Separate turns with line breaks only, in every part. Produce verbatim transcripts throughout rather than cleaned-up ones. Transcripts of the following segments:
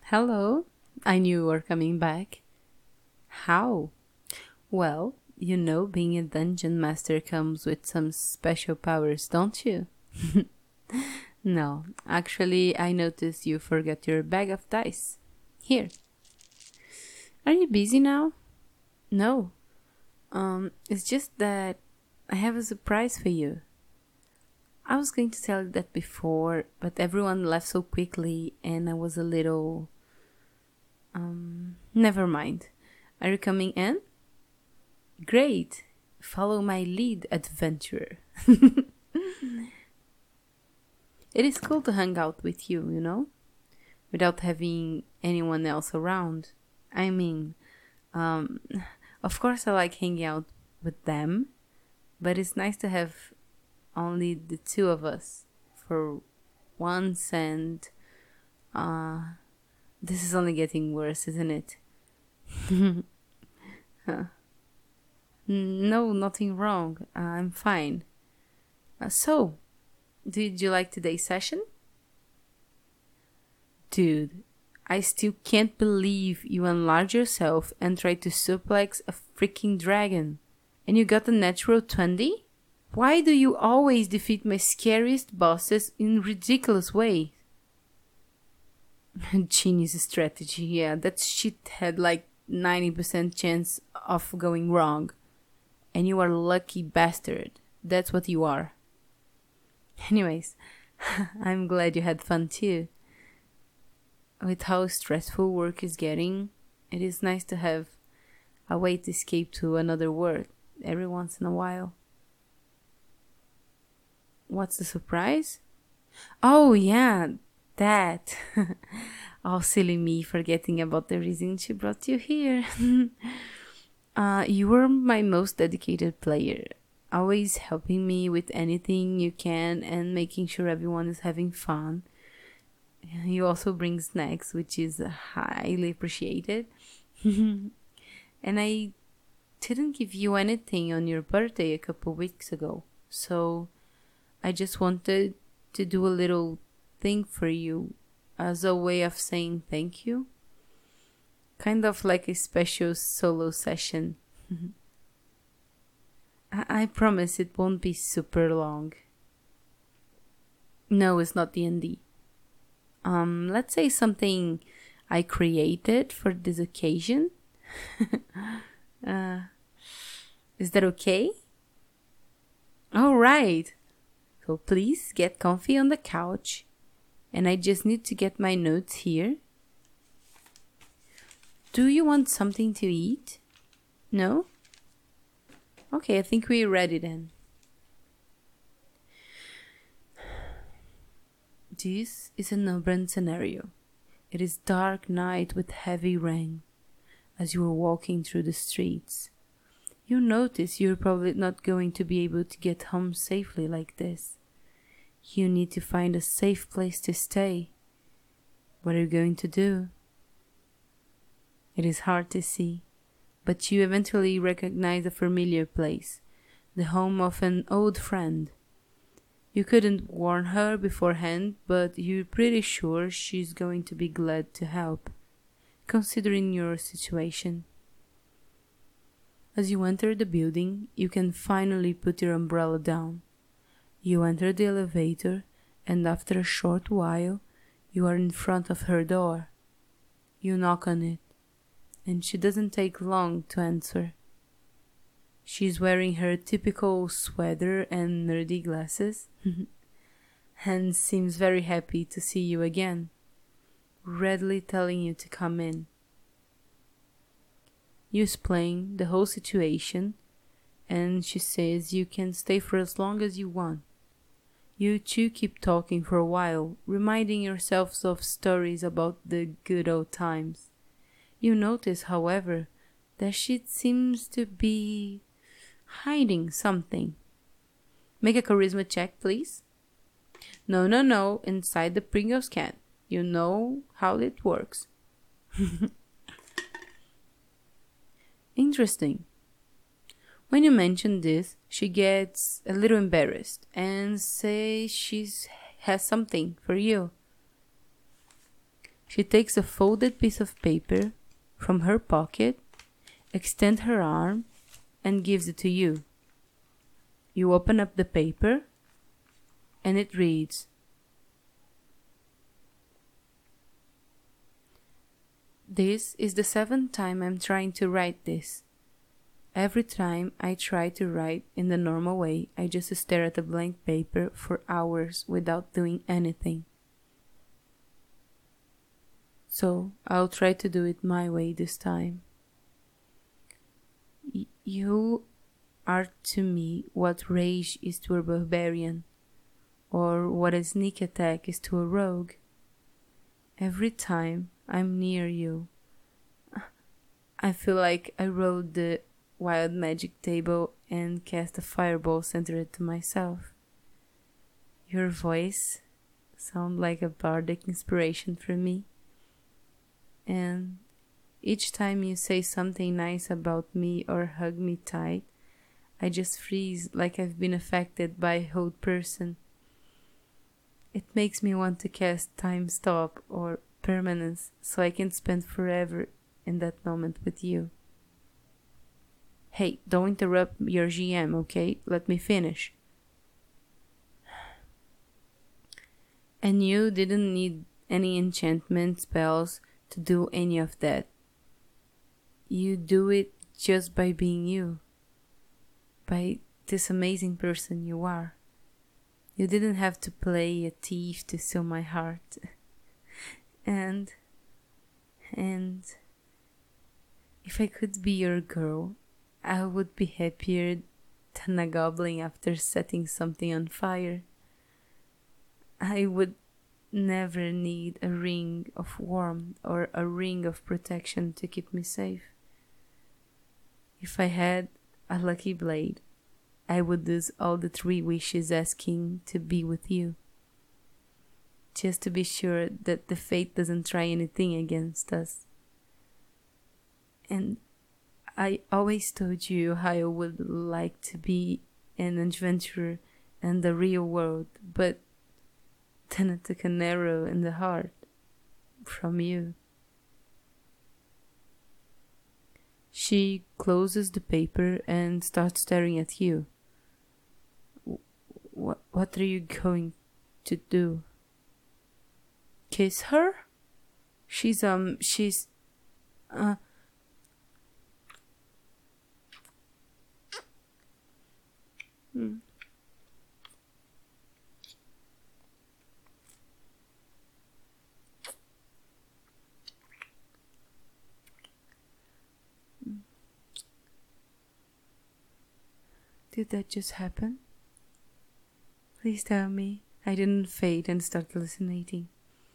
Hello. I knew you were coming back. How? Well, you know being a dungeon master comes with some special powers, don't you? No, actually, I noticed you forgot your bag of dice. Here. Are you busy now? No. Um, it's just that I have a surprise for you. I was going to tell you that before, but everyone left so quickly and I was a little... Um, never mind. Are you coming in? Great. Follow my lead, adventurer. It is cool to hang out with you, you know? Without having anyone else around. I mean, um, of course I like hanging out with them, but it's nice to have only the two of us for once and, uh, this is only getting worse, isn't it? Huh. No, nothing wrong. Uh, I'm fine. Uh, so, did you like today's session? Dude, I still can't believe you enlarge yourself and try to suplex a freaking dragon. And you got a natural twenty? Why do you always defeat my scariest bosses in ridiculous ways? Genius strategy, yeah. That shit had like ninety percent chance of going wrong. And you are a lucky bastard. That's what you are. Anyways, I'm glad you had fun too. With how stressful work is getting, it is nice to have a way to escape to another world every once in a while. What's the surprise? Oh yeah, that. Oh, silly me, forgetting about the reason she brought you here. uh, you were my most dedicated player, always helping me with anything you can and making sure everyone is having fun. You also bring snacks, which is highly appreciated. And I didn't give you anything on your birthday a couple weeks ago, so I just wanted to do a little thing for you as a way of saying thank you. Kind of like a special solo session. I-, I promise it won't be super long. No, it's not D and D. Um, let's say something I created for this occasion. uh, is that okay? All right. So please get comfy on the couch. And I just need to get my notes here. Do you want something to eat? No? Okay, I think we're ready then. This is an urban scenario. It is dark night with heavy rain. As you are walking through the streets, you notice you're probably not going to be able to get home safely like this. You need to find a safe place to stay. What are you going to do? It is hard to see, but you eventually recognize a familiar place, the home of an old friend. You couldn't warn her beforehand, but you're pretty sure she's going to be glad to help, considering your situation. As you enter the building, you can finally put your umbrella down. You enter the elevator, and after a short while, you are in front of her door. You knock on it, and she doesn't take long to answer. She's wearing her typical sweater and nerdy glasses, and seems very happy to see you again, readily telling you to come in. You explain the whole situation, and she says you can stay for as long as you want. You two keep talking for a while, reminding yourselves of stories about the good old times. You notice, however, that she seems to be hiding something. Make a charisma check, please. No, no, no, inside the Pringles can. You know how it works. Interesting. When you mention this, she gets a little embarrassed and says she has something for you. She takes a folded piece of paper from her pocket, extends her arm, and gives it to you. You open up the paper, and it reads, "This is the seventh time I'm trying to write this. Every time I try to write in the normal way, I just stare at the blank paper for hours without doing anything. So I'll try to do it my way this time. Y- you are to me what rage is to a barbarian, or what a sneak attack is to a rogue. Every time I'm near you, I feel like I rolled the wild magic table and cast a fireball centered to myself. Your voice sounds like a bardic inspiration for me. And each time you say something nice about me or hug me tight, I just freeze like I've been affected by a whole person. It makes me want to cast time stop or permanence so I can spend forever in that moment with you. Hey, don't interrupt your G M, okay? Let me finish. And you didn't need any enchantment spells to do any of that. You do it just by being you, by this amazing person you are. You didn't have to play a thief to steal my heart. and, and, if I could be your girl, I would be happier than a goblin after setting something on fire. I would never need a ring of warmth or a ring of protection to keep me safe. If I had a lucky blade, I would do all the three wishes asking to be with you, just to be sure that the fate doesn't try anything against us. And I always told you how I would like to be an adventurer in the real world, but then I took an arrow in the heart from you. She closes the paper and starts staring at you. What, what are you going to do? Kiss her? She's, um, she's, uh, hmm. Did that just happen? Please tell me I didn't fade and start hallucinating.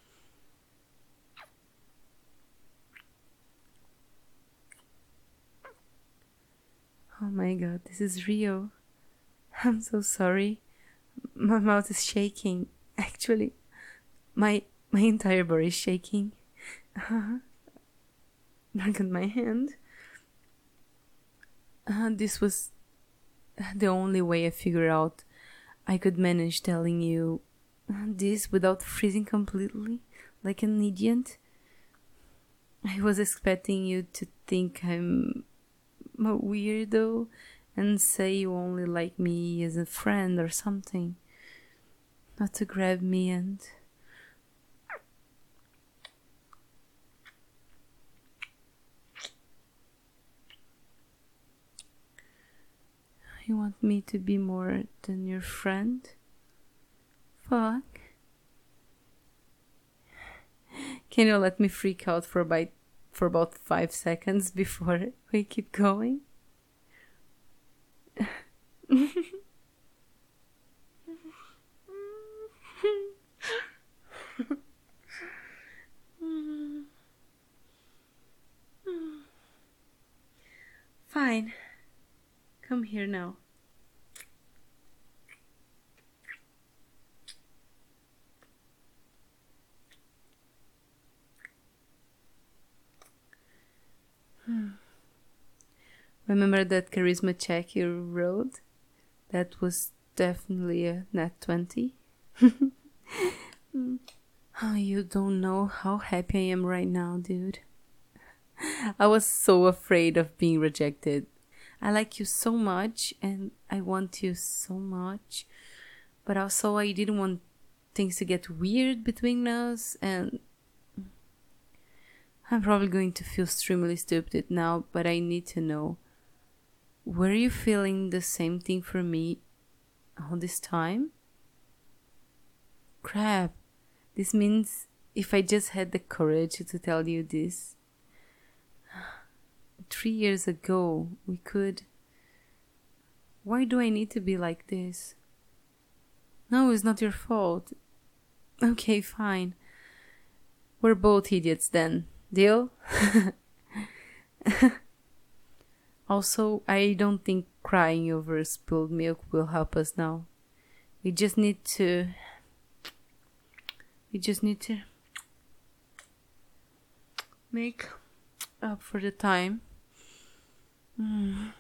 Oh my god, this is real. I'm so sorry. My mouth is shaking. Actually, my my entire body is shaking. Uh-huh. Look at my hand. Uh, this was the only way I figured out I could manage telling you this without freezing completely, like an idiot. I was expecting you to think I'm a weirdo and say you only like me as a friend or something. Not to grab me and... You want me to be more than your friend? Fuck. Can you let me freak out for about, for about five seconds before we keep going? Fine. Come here now. Hmm. Remember that charisma check you rolled? That was definitely a nat twenty. Oh, you don't know how happy I am right now, dude. I was so afraid of being rejected. I like you so much and I want you so much, but also I didn't want things to get weird between us, and I'm probably going to feel extremely stupid now, but I need to know. Were you feeling the same thing for me all this time? Crap. This means if I just had the courage to tell you this. Three years ago, we could. Why do I need to be like this? No, it's not your fault. Okay, fine. We're both idiots then. Deal? Also, I don't think crying over spilled milk will help us now. We just need to... We just need to... make up for the time. Mm.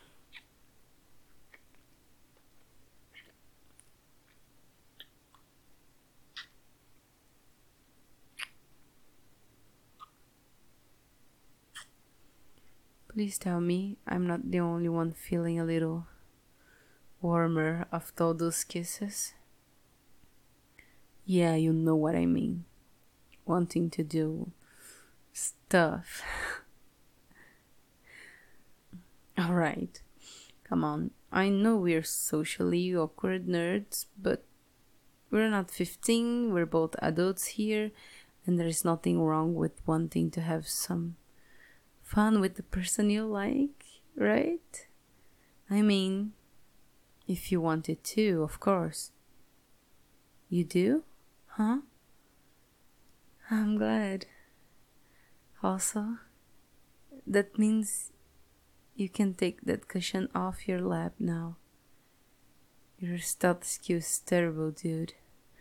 Please tell me I'm not the only one feeling a little warmer after all those kisses. Yeah, you know what I mean. Wanting to do stuff. Alright, come on. I know we're socially awkward nerds, but we're not fifteen, we're both adults here, and there's nothing wrong with wanting to have some fun with the person you like, right? I mean, if you wanted to, of course. You do? Huh? I'm glad. Also, that means you can take that cushion off your lap now. Your status quo is terrible, dude.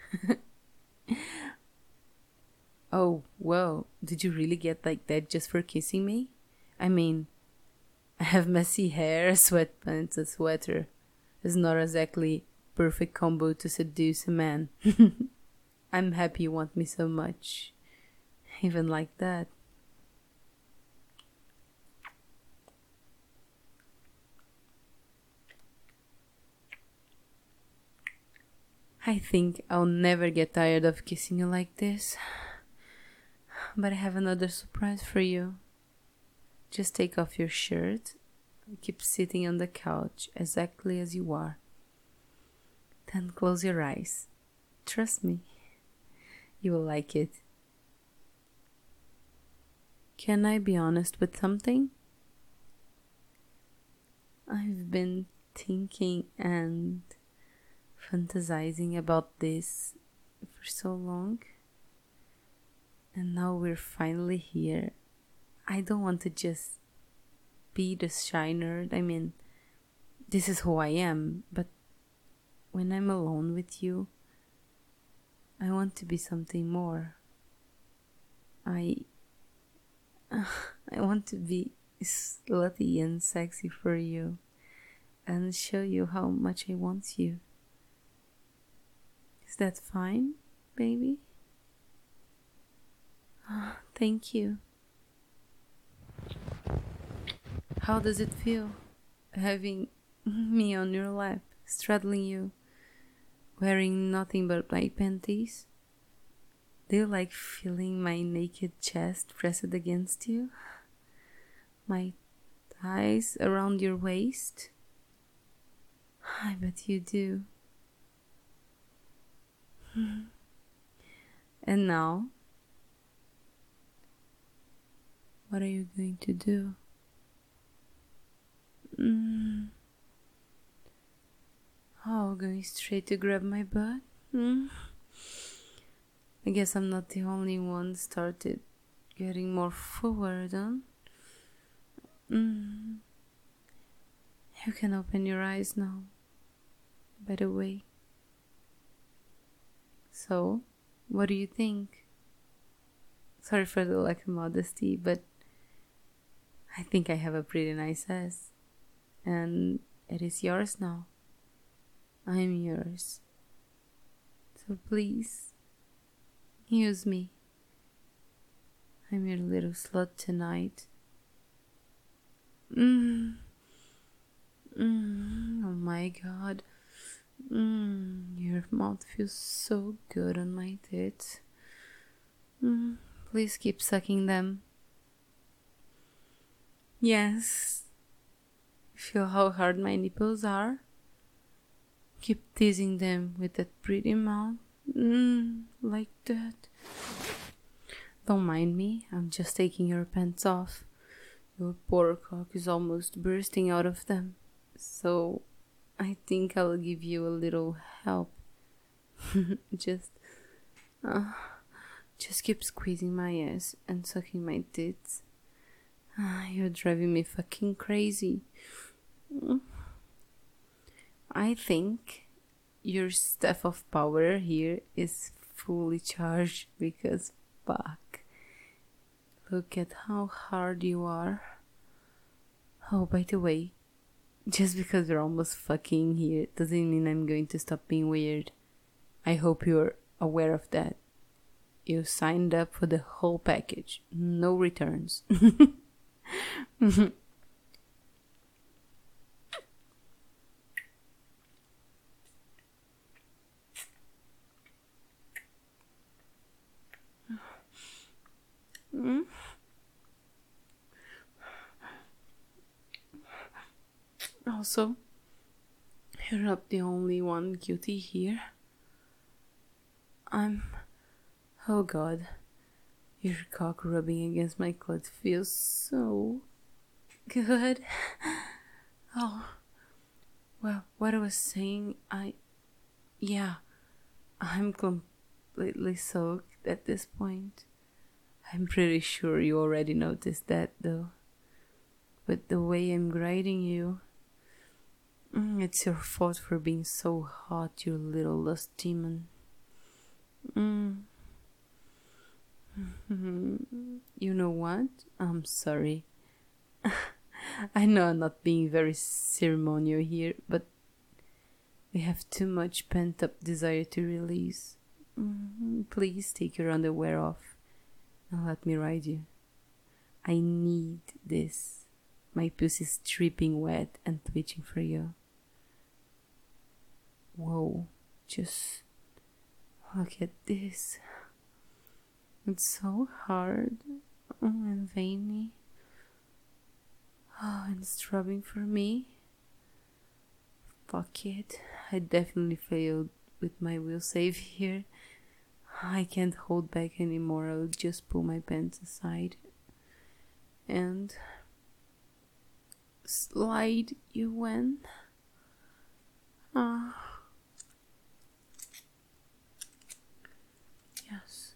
Oh, whoa, did you really get like that just for kissing me? I mean, I have messy hair, sweatpants, a sweater. It's not exactly perfect combo to seduce a man. I'm happy you want me so much. Even like that. I think I'll never get tired of kissing you like this. But I have another surprise for you. Just take off your shirt. Keep sitting on the couch exactly as you are. Then close your eyes. Trust me. You will like it. Can I be honest with something? I've been thinking and fantasizing about this for so long. And now we're finally here. I don't want to just be the shy nerd. I mean, this is who I am, but when I'm alone with you, I want to be something more. I uh, I want to be slutty and sexy for you and show you how much I want you. Is that fine, baby? Oh, thank you. How does it feel having me on your lap, straddling you, wearing nothing but my panties? Do you like feeling my naked chest pressed against you? My thighs around your waist? I bet you do. And now, what are you going to do? Mm. Oh, going straight to grab my butt? Mm. I guess I'm not the only one started getting more forward, huh? Mm. You can open your eyes now, by the way. So, what do you think? Sorry for the lack of modesty, but I think I have a pretty nice ass. And it is yours now. I'm yours. So please, Use me. I'm your little slut tonight. Mm. Mm. Oh my god. Mm. Your mouth feels so good on my tits. Mm. Please keep sucking them. Yes. Feel how hard my nipples are? Keep teasing them with that pretty mouth. Mm, like that. Don't mind me, I'm just taking your pants off. Your poor cock is almost bursting out of them. So, I think I'll give you a little help. just, uh, just keep squeezing my ass and sucking my tits. Uh, you're driving me fucking crazy. Mm. I think your staff of power here is fully charged because fuck. Look at how hard you are. Oh, by the way, just because we're almost fucking here doesn't mean I'm going to stop being weird. I hope you're aware of that. You signed up for the whole package. No returns. Mm. Also, you're not the only one guilty here. I'm... Oh god. Your cock rubbing against my clit feels so good. Oh. Well, what I was saying, I... Yeah. I'm completely soaked at this point. I'm pretty sure you already noticed that, though. But the way I'm grading you... Mm, it's your fault for being so hot, you little lust demon. Mm. You know what? I'm sorry. I know I'm not being very ceremonial here, but we have too much pent-up desire to release. Mm, please take your underwear off and let me ride you. I need this. My pussy's dripping wet and twitching for you. Whoa, just look at this. It's so hard and veiny. Oh, and it's rubbing for me. Fuck it. I definitely failed with my will save here. I can't hold back anymore. I'll just pull my pants aside and slide you in. Ah. Yes.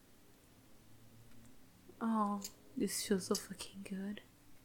Oh, this feels so fucking good.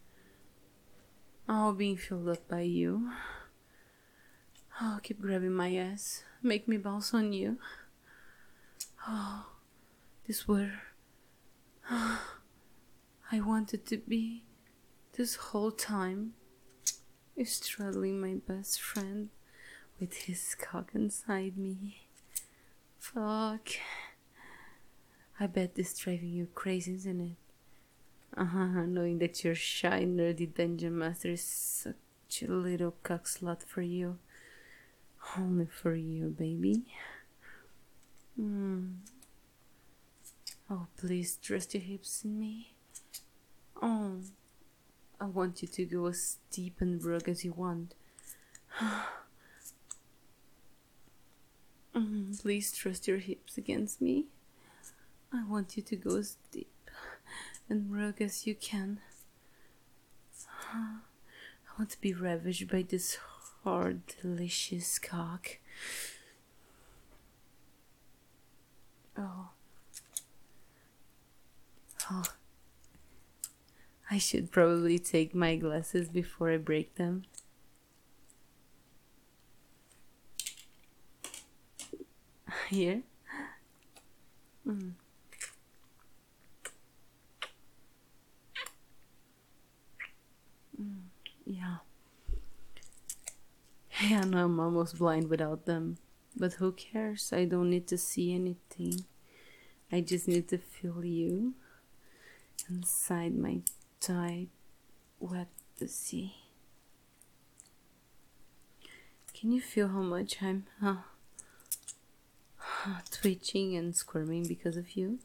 Oh, being filled up by you. Oh, keep grabbing my ass. Make me bounce on you. Oh, this where oh, I wanted to be this whole time. Is straddling my best friend with his cock inside me. Fuck. I bet this driving you crazy, isn't it? Uh-huh, knowing that your shy, nerdy dungeon master is such a little cock slut for you. Only for you, baby. Mm. Oh, please trust your hips in me. Oh, I want you to go as deep and broke as you want. mm, please trust your hips against me. I want you to go as deep and broke as you can. I want to be ravaged by this hard, delicious cock. Oh. Oh. I should probably take my glasses before I break them. Here. Mm. Mm. Yeah. Yeah, no, I'm almost blind without them. But who cares? I don't need to see anything. I just need to feel you inside my tight, wet pussy. Can you feel how much I'm uh, twitching and squirming because of you?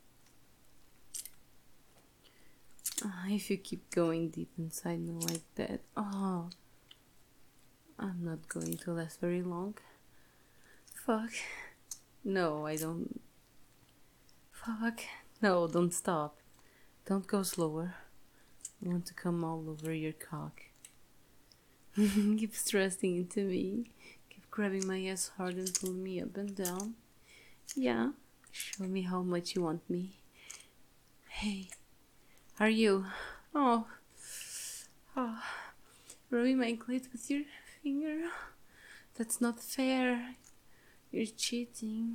Uh, if you keep going deep inside me like that, oh, I'm not going to last very long. Fuck. No, I don't. Fuck. No, don't stop. Don't go slower. I want to come all over your cock. Keep thrusting into me. Keep grabbing my ass hard and pulling me up and down. Yeah. Show me how much you want me. Hey. Are you? Oh. Oh. Rubbing my clit with your finger? That's not fair. You're cheating.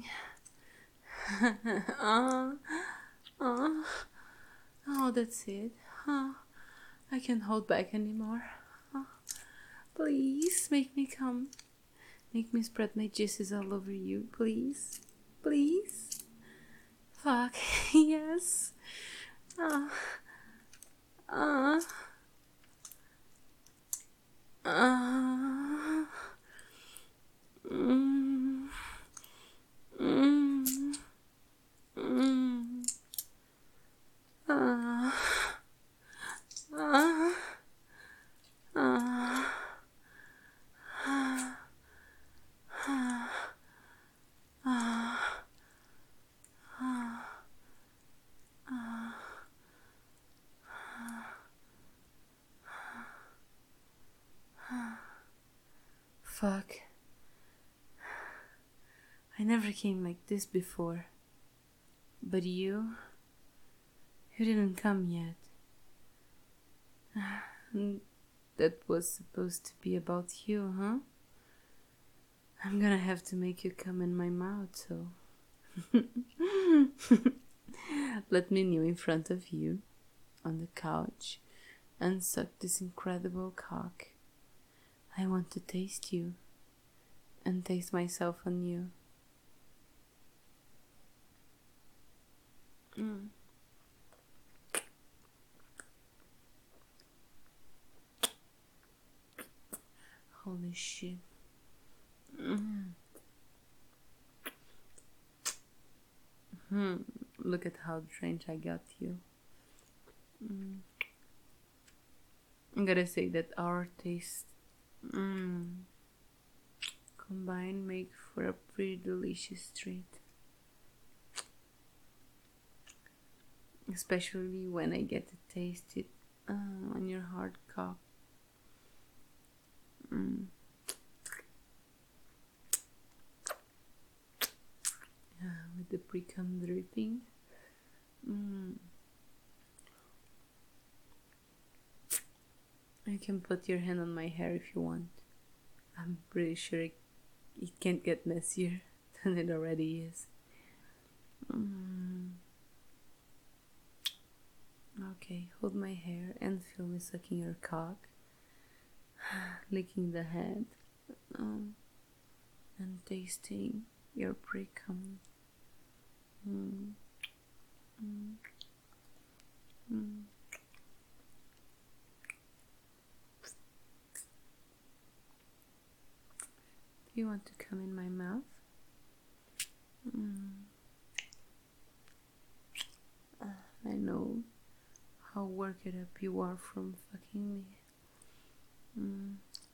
uh, uh, oh, that's it. Uh, I can't hold back anymore. Uh, please, make me come. Make me spread my juices all over you, please. Please. Fuck, yes. Uh, uh, uh, mm, mm, mm, uh, uh, uh, Fuck. I never came like this before. But you... You didn't come yet. That was supposed to be about you, huh? I'm gonna have to make you come in my mouth, so... Let me kneel in front of you, on the couch, and suck this incredible cock. I want to taste you, and taste myself on you. Mm. Holy shit. Mm. Hmm. Look at how drenched I got you. Mm. I'm gonna say that our taste mm, combined make for a pretty delicious treat. Especially when I get to taste it uh, on your hard cock. Mm. Yeah, with the pre-cum dripping. Mm. You can put your hand on my hair if you want. I'm pretty sure it, it can't get messier than it already is. Mm. Okay, hold my hair and feel me sucking your cock, licking the head, um, and tasting your pre-cum. Mm. Mm. Mm. Do you want to come in my mouth? Mm. Uh, I know how worked up you are from fucking me. Mm.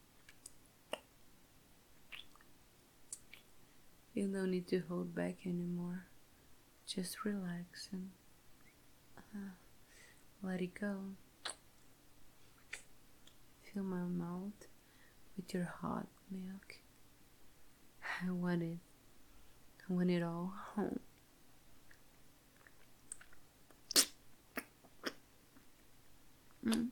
You don't need to hold back anymore. Just relax and uh, let it go. Fill my mouth with your hot milk. I want it. I want it all. Mm.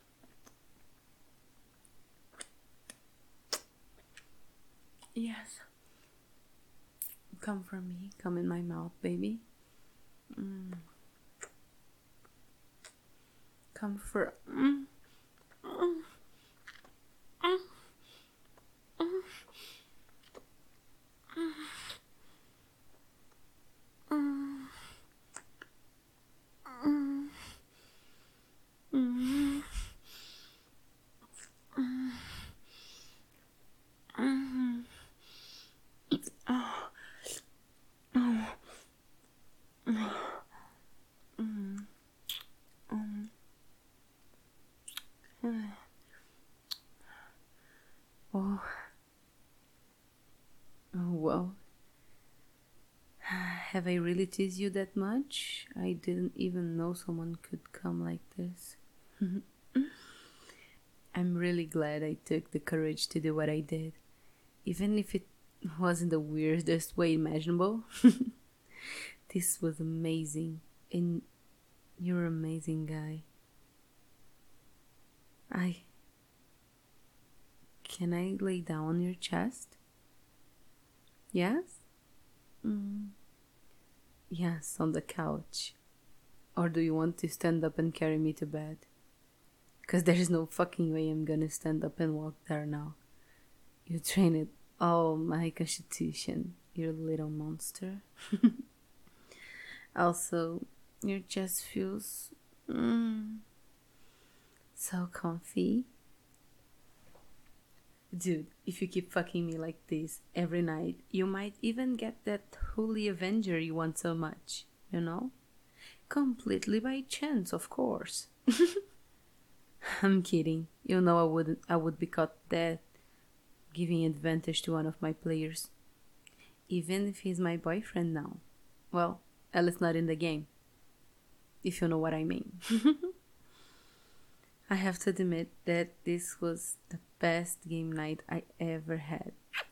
Yes. Come for me. Come in my mouth, baby. Mm. Come for... Mm. Mm. Mm. Mm. Mm. Mm. Have I really teased you that much? I didn't even know someone could come like this. I'm really glad I took the courage to do what I did, even if it wasn't the weirdest way imaginable. This was amazing, and you're an amazing guy. I... Can I lay down on your chest? Yes? Mm. Yes, on the couch. Or do you want to stand up and carry me to bed? Because there's no fucking way I'm gonna stand up and walk there now. You trained all my constitution, you little monster. Also, your chest feels mm, so comfy. Dude, if you keep fucking me like this every night, you might even get that holy avenger you want so much, you know? Completely by chance, of course. I'm kidding. You know I wouldn't I would be caught dead giving advantage to one of my players. Even if he's my boyfriend now. Well, at least not in the game. If you know what I mean. I have to admit that this was the best game night I ever had.